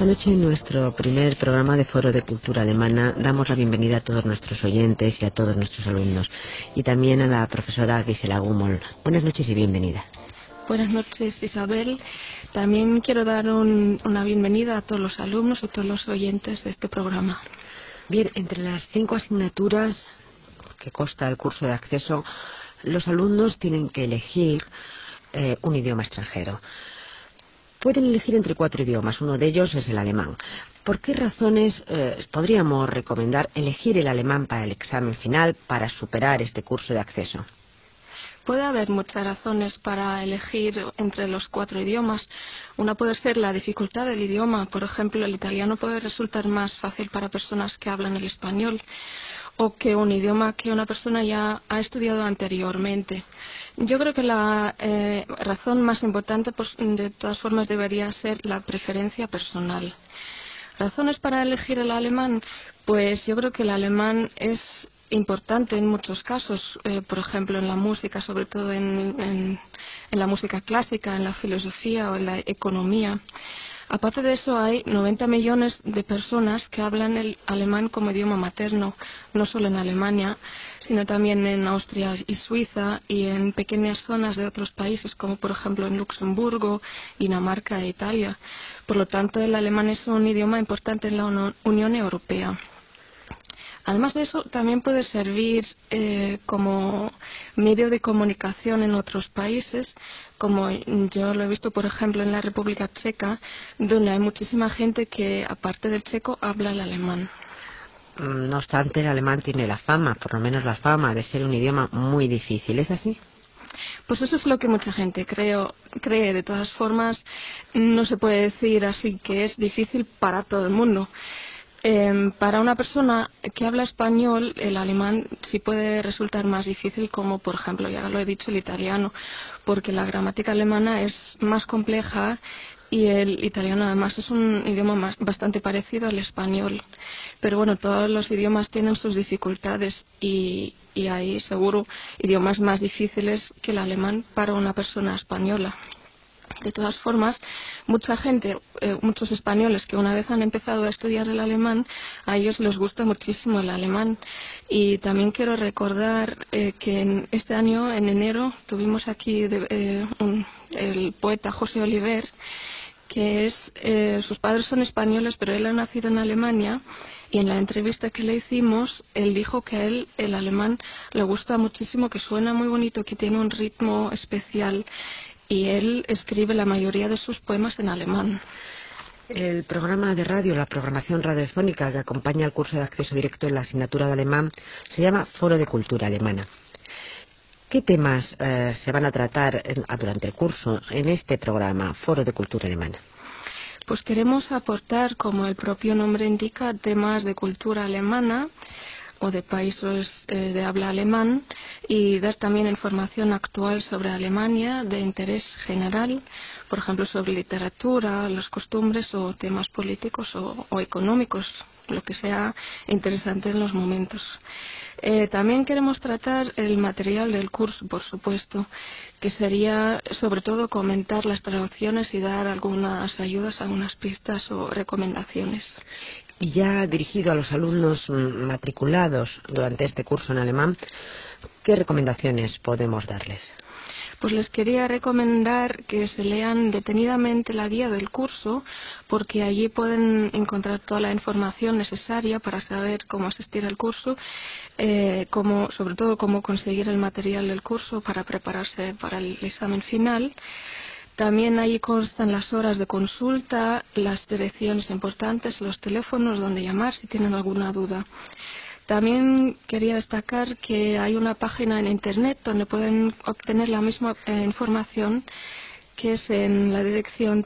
Esta noche en nuestro primer programa de Foro de Cultura Alemana damos la bienvenida a todos nuestros oyentes y a todos nuestros alumnos y también a la profesora Gisela Gummel. Buenas noches y bienvenida. Buenas noches, Isabel. También quiero dar una bienvenida a todos los alumnos y todos los oyentes de este programa. Bien, entre las 5 asignaturas que consta el curso de acceso, los alumnos tienen que elegir un idioma extranjero. Pueden elegir entre 4 idiomas, uno de ellos es el alemán. ¿Por qué razones podríamos recomendar elegir el alemán para el examen final para superar este curso de acceso? Puede haber muchas razones para elegir entre los 4 idiomas. Una puede ser la dificultad del idioma. Por ejemplo, el italiano puede resultar más fácil para personas que hablan el español o que un idioma que una persona ya ha estudiado anteriormente. Yo creo que la razón más importante, pues, de todas formas, debería ser la preferencia personal. ¿Razones para elegir el alemán? Pues yo creo que el alemán es importante en muchos casos, por ejemplo en la música, sobre todo en la música clásica, en la filosofía o en la economía. Aparte de eso, hay 90 millones de personas que hablan el alemán como idioma materno, no solo en Alemania, sino también en Austria y Suiza y en pequeñas zonas de otros países, como por ejemplo en Luxemburgo, Dinamarca e Italia. Por lo tanto, el alemán es un idioma importante en la Unión Europea. Además de eso, también puede servir como medio de comunicación en otros países, como yo lo he visto, por ejemplo, en la República Checa, donde hay muchísima gente que, aparte del checo, habla el alemán. No obstante, el alemán tiene la fama, por lo menos la fama, de ser un idioma muy difícil. ¿Es así? Pues eso es lo que mucha gente cree. De todas formas, no se puede decir así que es difícil para todo el mundo. Para una persona que habla español, el alemán sí puede resultar más difícil, como por ejemplo, ya lo he dicho, el italiano, porque la gramática alemana es más compleja y el italiano además es un idioma bastante parecido al español. Pero bueno, todos los idiomas tienen sus dificultades y hay seguro idiomas más difíciles que el alemán para una persona española. De todas formas, mucha gente, muchos españoles que una vez han empezado a estudiar el alemán, a ellos les gusta muchísimo el alemán. Y también quiero recordar que este año, en enero, tuvimos aquí el poeta José Oliver, que sus padres son españoles, pero él ha nacido en Alemania, y en la entrevista que le hicimos, él dijo que a él el alemán le gusta muchísimo, que suena muy bonito, que tiene un ritmo especial, y él escribe la mayoría de sus poemas en alemán. El programa de radio, la programación radiofónica que acompaña al curso de acceso directo en la asignatura de alemán, se llama Foro de Cultura Alemana. ¿Qué temas se van a tratar durante el curso en este programa, Foro de Cultura Alemana? Pues queremos aportar, como el propio nombre indica, temas de cultura alemana o de países de habla alemán, y dar también información actual sobre Alemania de interés general, por ejemplo sobre literatura, las costumbres o temas políticos o económicos, lo que sea interesante en los momentos. También queremos tratar el material del curso, por supuesto, que sería sobre todo comentar las traducciones y dar algunas ayudas, algunas pistas o recomendaciones. Y ya dirigido a los alumnos matriculados durante este curso en alemán, ¿qué recomendaciones podemos darles? Pues les quería recomendar que se lean detenidamente la guía del curso, porque allí pueden encontrar toda la información necesaria para saber cómo asistir al curso, sobre todo cómo conseguir el material del curso para prepararse para el examen final. También allí constan las horas de consulta, las direcciones importantes, los teléfonos donde llamar si tienen alguna duda. También quería destacar que hay una página en internet donde pueden obtener la misma información, que es en la dirección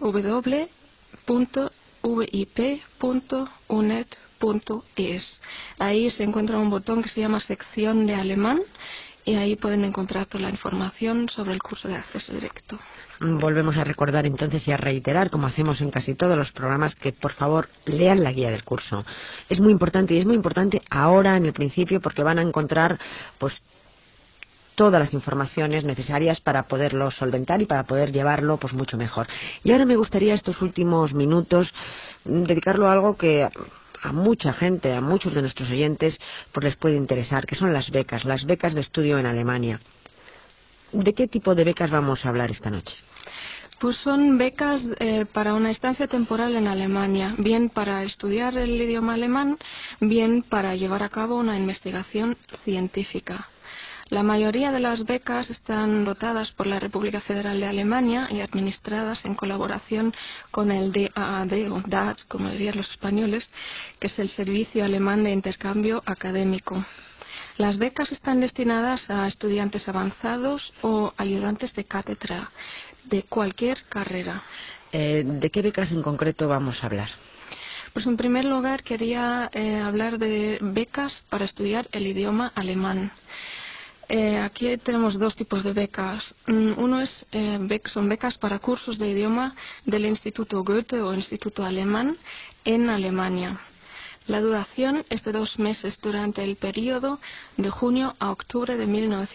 www.vip.unet.es. Ahí se encuentra un botón que se llama sección de alemán y ahí pueden encontrar toda la información sobre el curso de acceso directo. Volvemos a recordar entonces y a reiterar, como hacemos en casi todos los programas, que por favor lean la guía del curso. Es muy importante, y es muy importante ahora en el principio, porque van a encontrar pues todas las informaciones necesarias para poderlo solventar y para poder llevarlo pues mucho mejor. Y ahora me gustaría estos últimos minutos dedicarlo a algo que a mucha gente, a muchos de nuestros oyentes, pues les puede interesar, que son las becas de estudio en Alemania. ¿De qué tipo de becas vamos a hablar esta noche? Pues son becas para una estancia temporal en Alemania, bien para estudiar el idioma alemán, bien para llevar a cabo una investigación científica. La mayoría de las becas están dotadas por la República Federal de Alemania y administradas en colaboración con el DAAD o DAAD, como dirían los españoles, que es el Servicio Alemán de Intercambio Académico. Las becas están destinadas a estudiantes avanzados o ayudantes de cátedra de cualquier carrera. ¿De qué becas en concreto vamos a hablar? Pues en primer lugar quería hablar de becas para estudiar el idioma alemán. Aquí tenemos dos tipos de becas. Uno son becas para cursos de idioma del Instituto Goethe o Instituto Alemán en Alemania. La duración es de 2 meses durante el periodo de junio a octubre de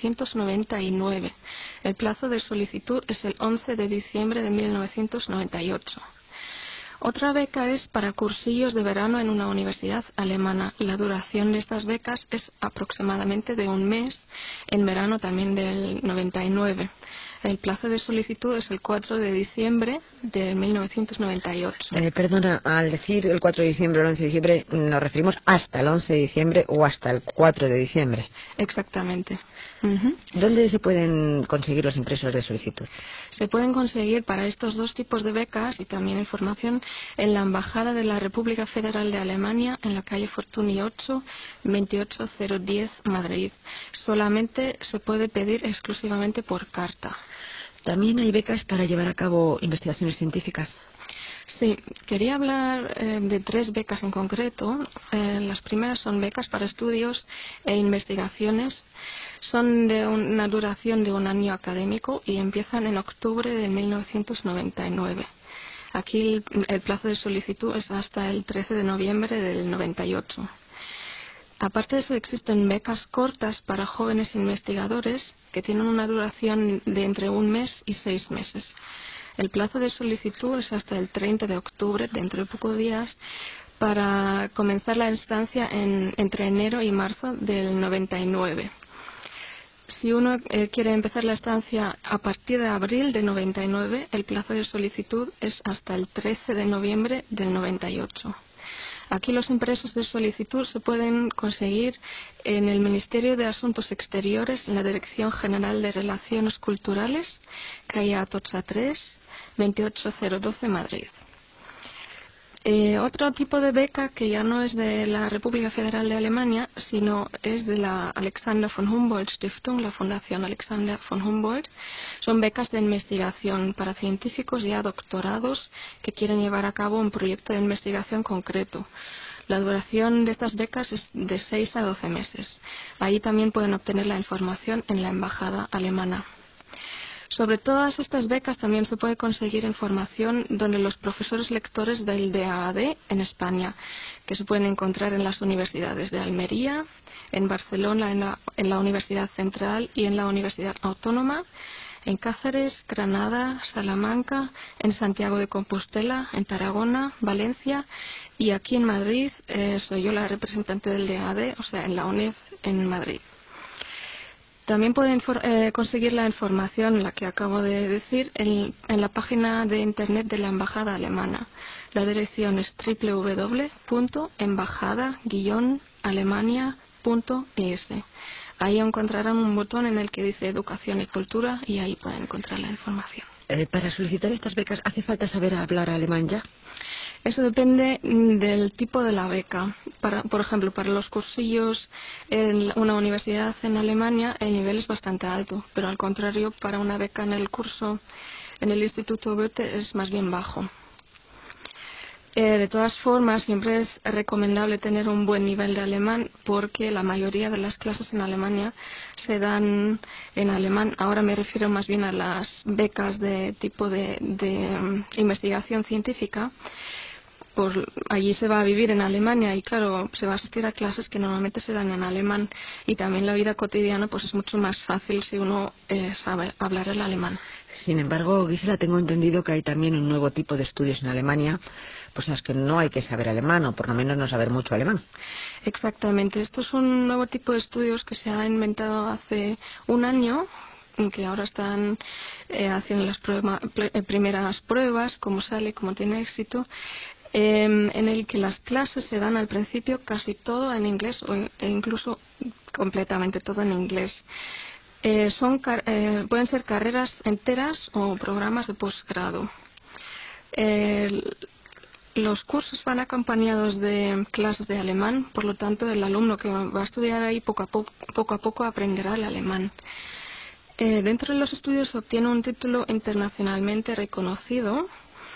1999. El plazo de solicitud es el 11 de diciembre de 1998. Otra beca es para cursillos de verano en una universidad alemana. La duración de estas becas es aproximadamente de 1 mes, en verano también del 99. El plazo de solicitud es el 4 de diciembre de 1998. Perdona, al decir el 4 de diciembre o el 11 de diciembre, nos referimos hasta el 11 de diciembre o hasta el 4 de diciembre. Exactamente. ¿Dónde se pueden conseguir los impresos de solicitud? Se pueden conseguir para estos dos tipos de becas y también información en la Embajada de la República Federal de Alemania en la calle Fortuny 8, 28010, Madrid. Solamente se puede pedir exclusivamente por carta. ¿También hay becas para llevar a cabo investigaciones científicas? Sí, quería hablar de 3 becas en concreto. Las primeras son becas para estudios e investigaciones. Son de una duración de 1 año académico y empiezan en octubre de 1999. Aquí el plazo de solicitud es hasta el 13 de noviembre del 98. Aparte de eso, existen becas cortas para jóvenes investigadores que tienen una duración de entre 1 mes y 6 meses. El plazo de solicitud es hasta el 30 de octubre, dentro de pocos días, para comenzar la estancia entre enero y marzo del 99. Si uno quiere empezar la estancia a partir de abril del 99, el plazo de solicitud es hasta el 13 de noviembre del 98. Aquí los impresos de solicitud se pueden conseguir en el Ministerio de Asuntos Exteriores, en la Dirección General de Relaciones Culturales, calle Atocha 3, 28012, Madrid. Otro tipo de beca que ya no es de la República Federal de Alemania, sino es de la Alexander von Humboldt Stiftung, la Fundación Alexander von Humboldt, son becas de investigación para científicos ya doctorados que quieren llevar a cabo un proyecto de investigación concreto. La duración de estas becas es de 6 a 12 meses. Ahí también pueden obtener la información en la embajada alemana. Sobre todas estas becas también se puede conseguir información donde los profesores lectores del DAAD en España, que se pueden encontrar en las universidades de Almería, en Barcelona, en la Universidad Central y en la Universidad Autónoma, en Cáceres, Granada, Salamanca, en Santiago de Compostela, en Tarragona, Valencia y aquí en Madrid soy yo la representante del DAAD, o sea, en la UNED en Madrid. También pueden conseguir la información, la que acabo de decir, en la página de internet de la Embajada Alemana. La dirección es www.embajada-alemania.es. Ahí encontrarán un botón en el que dice Educación y Cultura y ahí pueden encontrar la información. Para solicitar estas becas, ¿hace falta saber hablar alemán ya? Eso depende del tipo de la beca. Por ejemplo, para los cursillos en una universidad en Alemania el nivel es bastante alto, pero al contrario, para una beca en el curso en el Instituto Goethe es más bien bajo. De todas formas, siempre es recomendable tener un buen nivel de alemán porque la mayoría de las clases en Alemania se dan en alemán. Ahora me refiero más bien a las becas de tipo de investigación científica. allí se va a vivir en Alemania y claro, se va a asistir a clases que normalmente se dan en alemán, y también la vida cotidiana pues es mucho más fácil si uno sabe hablar el alemán. Sin embargo, Gisela, tengo entendido que hay también un nuevo tipo de estudios en Alemania, pues en los que no hay que saber alemán, o por lo menos no saber mucho alemán. Exactamente, esto es un nuevo tipo de estudios que se ha inventado hace un año, que ahora están haciendo las primeras pruebas, cómo sale, cómo tiene éxito, en el que las clases se dan al principio casi todo en inglés e incluso completamente todo en inglés. Pueden ser carreras enteras o programas de posgrado. Los cursos van acompañados de clases de alemán, por lo tanto el alumno que va a estudiar ahí poco a poco aprenderá el alemán. Dentro de los estudios se obtiene un título internacionalmente reconocido.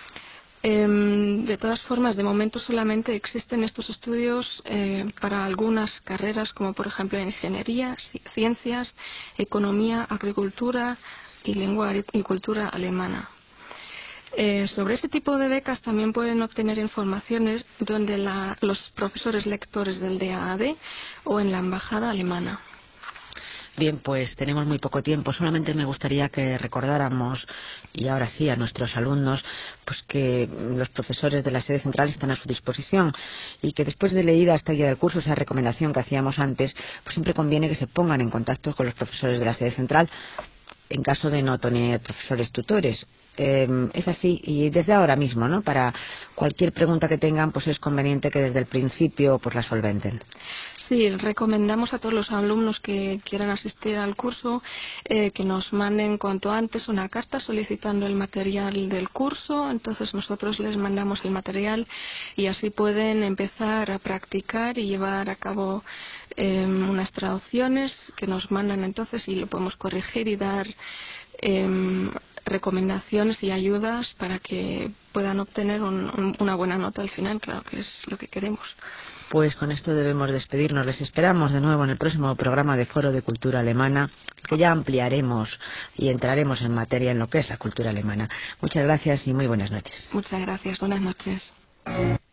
De todas formas, de momento solamente existen estos estudios para algunas carreras, como por ejemplo ingeniería, ciencias, economía, agricultura y lengua y cultura alemana. Sobre ese tipo de becas también pueden obtener informaciones donde los profesores lectores del DAAD o en la embajada alemana. Bien, pues tenemos muy poco tiempo. Solamente me gustaría que recordáramos, y ahora sí, a nuestros alumnos, pues que los profesores de la sede central están a su disposición y que después de leída esta guía del curso, esa recomendación que hacíamos antes, pues siempre conviene que se pongan en contacto con los profesores de la sede central en caso de no tener profesores tutores. Es así, y desde ahora mismo, ¿no? Para cualquier pregunta que tengan, pues es conveniente que desde el principio pues la solventen. Sí, recomendamos a todos los alumnos que quieran asistir al curso que nos manden cuanto antes una carta solicitando el material del curso. Entonces nosotros les mandamos el material y así pueden empezar a practicar y llevar a cabo unas traducciones que nos mandan entonces, y lo podemos corregir y dar recomendaciones y ayudas para que puedan obtener una buena nota al final, claro que es lo que queremos. Pues con esto debemos despedirnos. Les esperamos de nuevo en el próximo programa de Foro de Cultura Alemana, que ya ampliaremos y entraremos en materia en lo que es la cultura alemana. Muchas gracias y muy buenas noches. Muchas gracias, buenas noches.